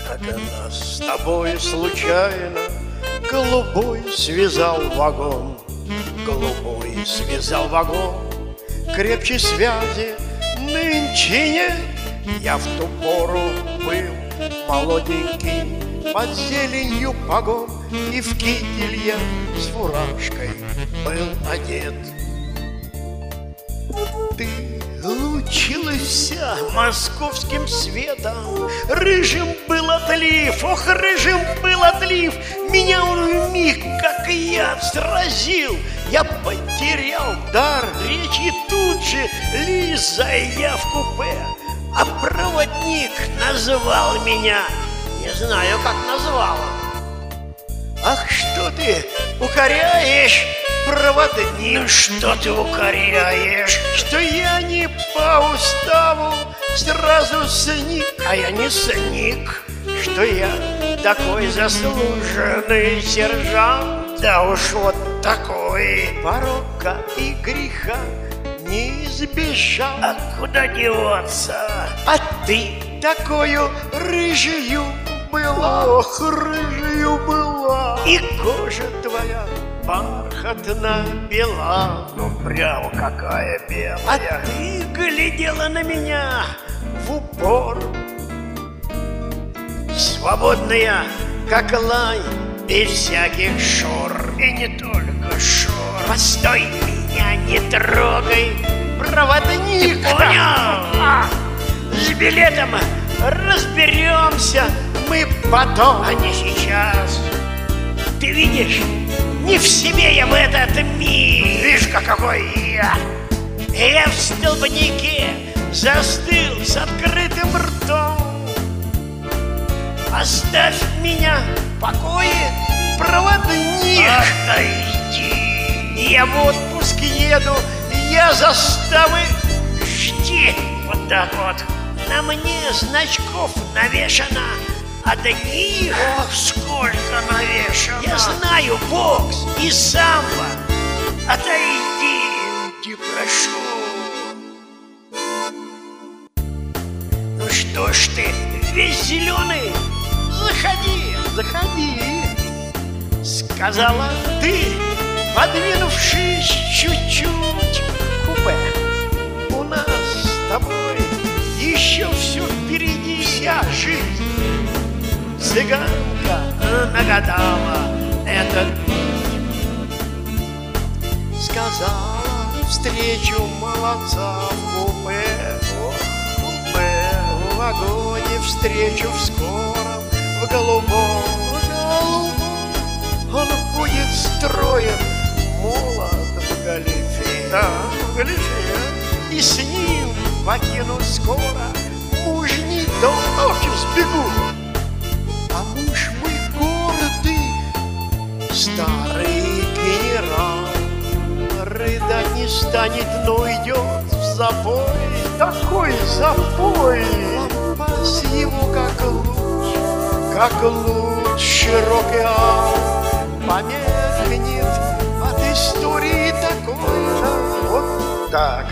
Как нас с тобой случайно голубой связал вагон, голубой связал вагон. Крепче связи нынче нет. Я в ту пору был молоденький, под зеленью погон, и в китель я с фуражкой был одет. Ты лучилась московским светом, рыжим был отлив, ох, рыжим был отлив. Меня он вмиг, как яд, сразил. Я потерял дар речи тут же, лез зайдя в купе. А проводник назвал меня, не знаю, как назвал он. Ах, что ты укоряешь, проводник? Ну что ты укоряешь? Что я не по уставу сразу сник, а я не сник. Что я такой заслуженный сержант, да уж вот такой порока и греха не избежал. А куда деваться? А ты такую рыжую была, ох, рыжую была, и кожа твоя бархатно бела. Ну прям какая белая. А ты глядела на меня в упор, свободная, как лань, без всяких шор. И не только шор. Постой, меня не трогай, проводник. Ты понял? С билетом разберемся мы потом, а не сейчас. Ты видишь, не в себе я в этот мир. Видишь, какой я. Я в столбнике застыл с открытым ртом. Оставь меня в покое, проводник. Отойди. Я в отпуск еду, я заставы. Жди. Вот так вот. На мне значков навешано одних. Ох, сколько навешано. Я знаю бокс и самбо. Отойди, не прошу. Ну что ж ты, весь зеленый? Заходи, заходи, сказала ты, подвинувшись чуть-чуть к купе. У нас с тобой еще все впереди, вся жизнь. Цыганка нагадала этот путь. Сказала, встречу молодца в купе. В вагоне встречу в скором, в голубом, он будет строен, молод в галифе, да, в галифе, и с ним покину скоро мужний дом. Ночью сбегу, а муж мой гордый, старый генерал, рыдать не станет, но идет в запой. Такой запой, лампас его как луч широкий ал, померкнет от истории такой. Вот так.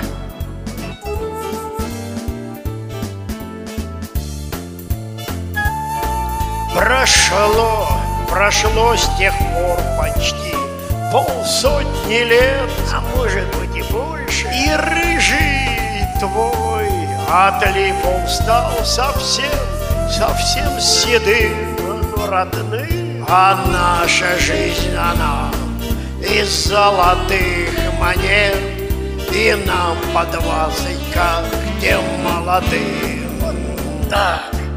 Прошло с тех пор почти полсотни лет, а может быть и больше. И рыжий твой отлив он стал совсем седым, но родным. А наша жизнь, она из золотых монет, и нам по 20, как тем молодым. Так.